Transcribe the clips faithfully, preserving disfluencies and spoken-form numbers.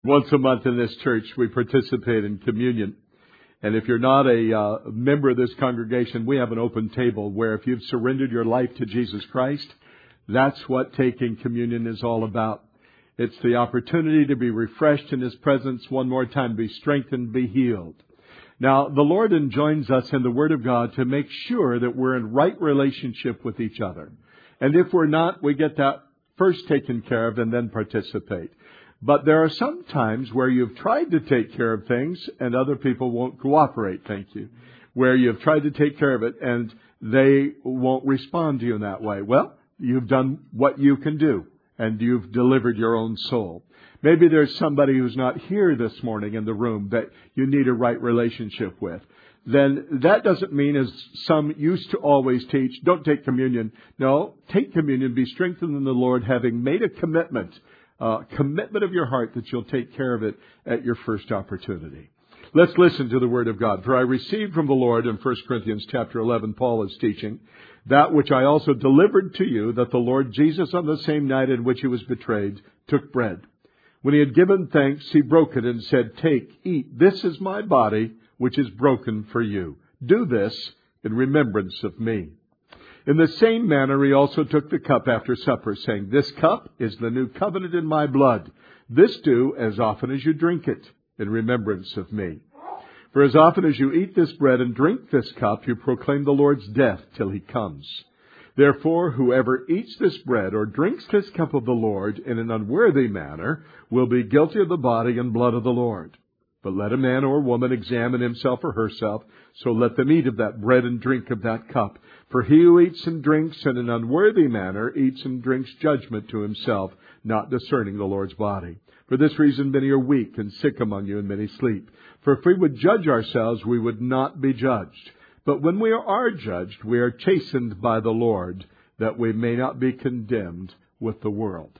Once a month in this church, we participate in communion. And if you're not a uh, member of this congregation, we have an open table where if you've surrendered your life to Jesus Christ, that's what taking communion is all about. It's the opportunity to be refreshed in His presence one more time, be strengthened, be healed. Now, the Lord enjoins us in the Word of God to make sure that we're in right relationship with each other. And if we're not, we get that first taken care of and then participate. But there are some times where you've tried to take care of things and other people won't cooperate, thank you. Where you've tried to take care of it and they won't respond to you in that way. Well, you've done what you can do and you've delivered your own soul. Maybe there's somebody who's not here this morning in the room that you need a right relationship with. Then that doesn't mean, as some used to always teach, don't take communion. No, take communion, be strengthened in the Lord, having made a commitment. Uh, commitment of your heart that you'll take care of it at your first opportunity. Let's listen to the Word of God. For I received from the Lord, in First Corinthians chapter eleven, Paul is teaching, that which I also delivered to you, that the Lord Jesus on the same night in which He was betrayed, took bread. When He had given thanks, He broke it and said, take, eat, this is my body, which is broken for you. Do this in remembrance of me. In the same manner, He also took the cup after supper, saying, this cup is the new covenant in my blood. This do as often as you drink it, in remembrance of me. For as often as you eat this bread and drink this cup, you proclaim the Lord's death till He comes. Therefore, whoever eats this bread or drinks this cup of the Lord in an unworthy manner will be guilty of the body and blood of the Lord. But let a man or woman examine himself or herself, so let them eat of that bread and drink of that cup. For he who eats and drinks in an unworthy manner eats and drinks judgment to himself, not discerning the Lord's body. For this reason many are weak and sick among you, and many sleep. For if we would judge ourselves, we would not be judged. But when we are judged, we are chastened by the Lord, that we may not be condemned with the world.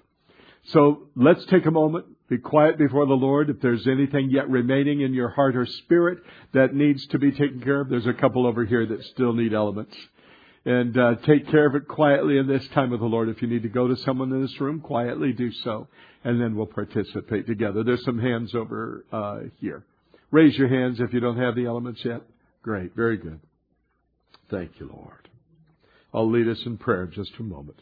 So let's take a moment. Be quiet before the Lord. If there's anything yet remaining in your heart or spirit that needs to be taken care of, there's a couple over here that still need elements. And uh, take care of it quietly in this time with the Lord. If you need to go to someone in this room, quietly do so. And then we'll participate together. There's some hands over uh, here. Raise your hands if you don't have the elements yet. Great. Very good. Thank you, Lord. I'll lead us in prayer in just a moment.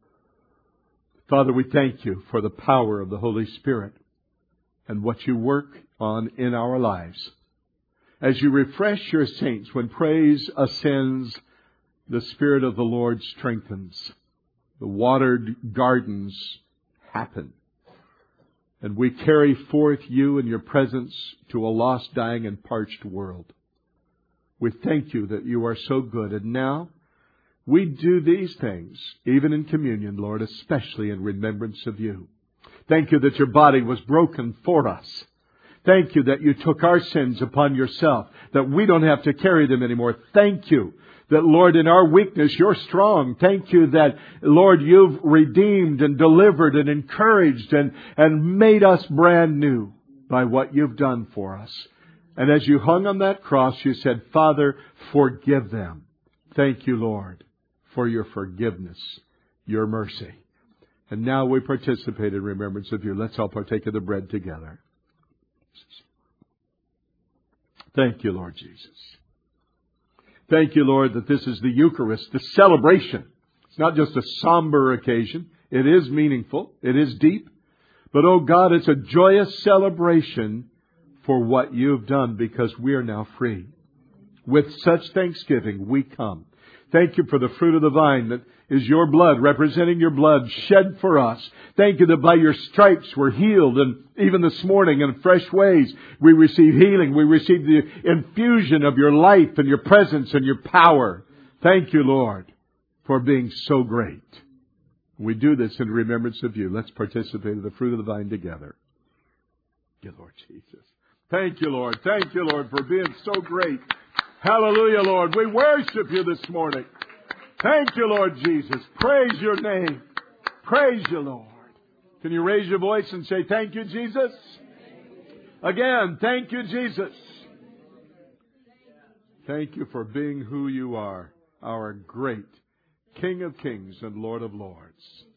Father, we thank you for the power of the Holy Spirit and what you work on in our lives. As you refresh your saints, when praise ascends, the Spirit of the Lord strengthens. The watered gardens happen. And we carry forth you and your presence to a lost, dying, and parched world. We thank you that you are so good. And now, we do these things, even in communion, Lord, especially in remembrance of you. Thank you that your body was broken for us. Thank you that you took our sins upon yourself, that we don't have to carry them anymore. Thank you that, Lord, in our weakness, you're strong. Thank you that, Lord, you've redeemed and delivered and encouraged and, and made us brand new by what you've done for us. And as you hung on that cross, you said, Father, forgive them. Thank you, Lord, for your forgiveness, your mercy. And now we participate in remembrance of you. Let's all partake of the bread together. Thank you, Lord Jesus. Thank you, Lord, that this is the Eucharist, the celebration. It's not just a somber occasion. It is meaningful. It is deep. But, oh God, it's a joyous celebration for what you've done, because we are now free. With such thanksgiving, we come. Thank you for the fruit of the vine that is your blood, representing your blood shed for us. Thank you that by your stripes we're healed. And even this morning in fresh ways, we receive healing. We receive the infusion of your life and your presence and your power. Thank you, Lord, for being so great. We do this in remembrance of you. Let's participate in the fruit of the vine together. Thank you, Lord Jesus. Thank you, Lord. Thank you, Lord, for being so great. Hallelujah, Lord. We worship you this morning. Thank you, Lord Jesus. Praise your name. Praise you, Lord. Can you raise your voice and say, thank you, Jesus? Again, thank you, Jesus. Thank you for being who you are, our great King of Kings and Lord of Lords.